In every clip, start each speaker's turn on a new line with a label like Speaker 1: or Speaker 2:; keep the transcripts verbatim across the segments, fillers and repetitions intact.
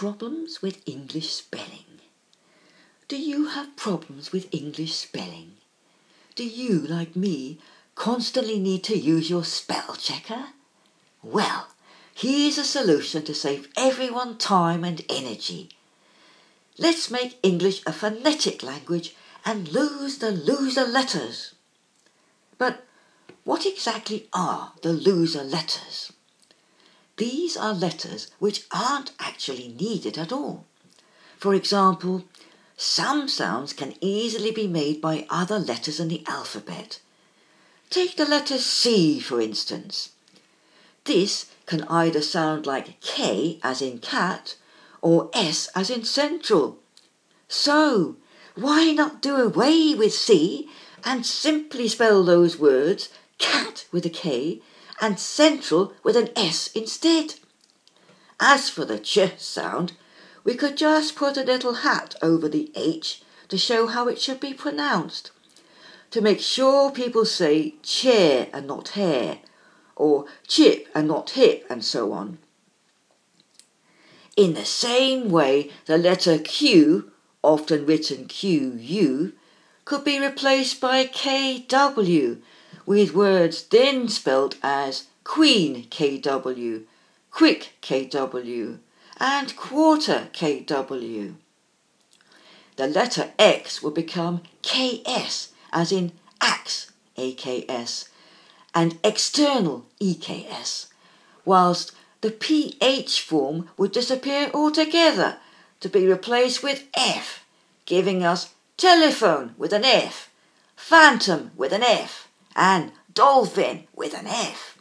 Speaker 1: problems with English spelling? Do you have problems with English spelling? Do you, like me, constantly need to use your spell checker? Well, here's a solution to save everyone time and energy. Let's make English a phonetic language and lose the loser letters. But what exactly are the loser letters? These are letters which aren't actually needed at all. For example, some sounds can easily be made by other letters in the alphabet. Take the letter C, for instance. This can either sound like K as in cat or S as in central. So, why not do away with C and simply spell those words cat with a K and central with an S instead? As for the ch sound, we could just put a little hat over the H to show how it should be pronounced, to make sure people say chair and not hair, or chip and not hip, and so on. In the same way, the letter Q, often written Q U, could be replaced by K W, with words then spelt as queen K W, quick K W, and quarter K W. The letter X will become K S, as in axe, A K S, and external, E K S, whilst the P H form would disappear altogether to be replaced with F, giving us telephone with an F, phantom with an F, and dolphin with an F.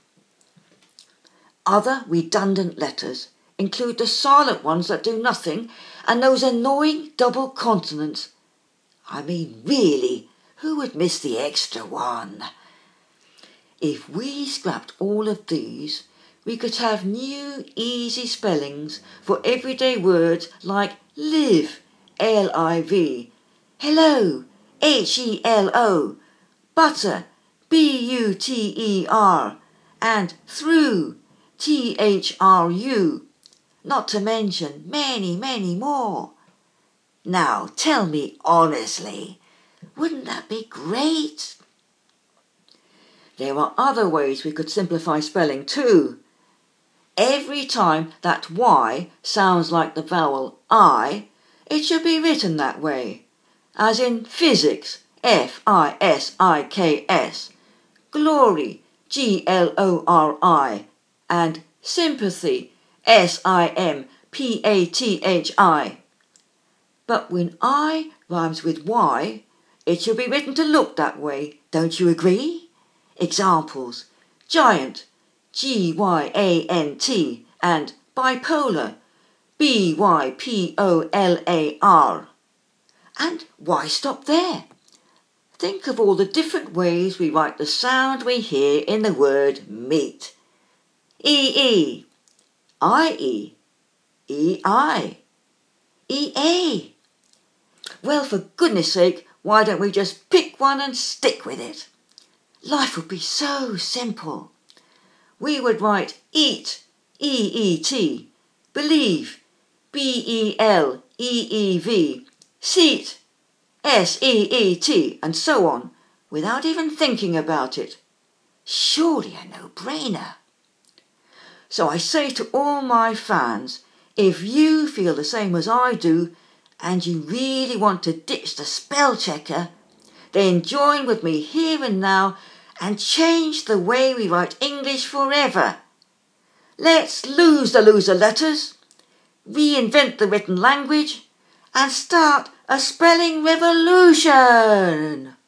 Speaker 1: Other redundant letters include the silent ones that do nothing and those annoying double consonants. I mean, really, who would miss the extra one? If we scrapped all of these, we could have new easy spellings for everyday words like live, L I V, hello, H E L O, butter, B U T E R, and through, T H R U, not to mention many, many more. Now, tell me honestly, wouldn't that be great? There are other ways we could simplify spelling too. Every time that Y sounds like the vowel I, it should be written that way, as in physics, F I S I K S, glory, G L O R I, and sympathy, S I M P A T H I. But when I rhymes with Y, it should be written to look that way, don't you agree? Examples: giant, G Y A N T, and bipolar, B Y P O L A R. And why stop there? Think of all the different ways we write the sound we hear in the word meat. E E, I E, E I, E A. Well, for goodness sake, why don't we just pick one and stick with it? Life would be so simple. We would write eat, E E T, believe, B E L E E V, seat, S E E T, and so on, without even thinking about it. Surely a no-brainer. So I say to all my fans, if you feel the same as I do, and you really want to ditch the spell checker, then join with me here and now and change the way we write English forever. Let's lose the loser letters, reinvent the written language, and start a spelling revolution.